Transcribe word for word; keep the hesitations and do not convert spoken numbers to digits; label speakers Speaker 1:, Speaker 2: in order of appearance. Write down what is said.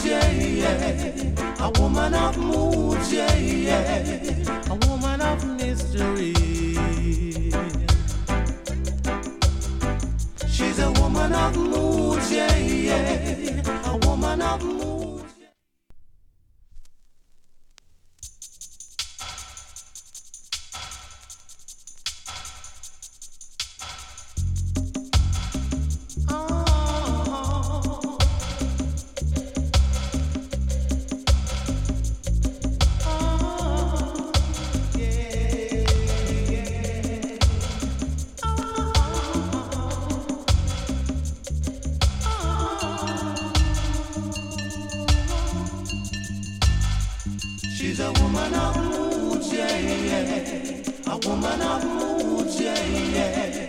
Speaker 1: yeah, yeah. A woman of moods, yeah, yeah. A woman of mystery. She's a woman of moods, yeah, yeah. A woman of moods. She's a woman of moods, yeah, yeah. A woman of moods, yeah, yeah.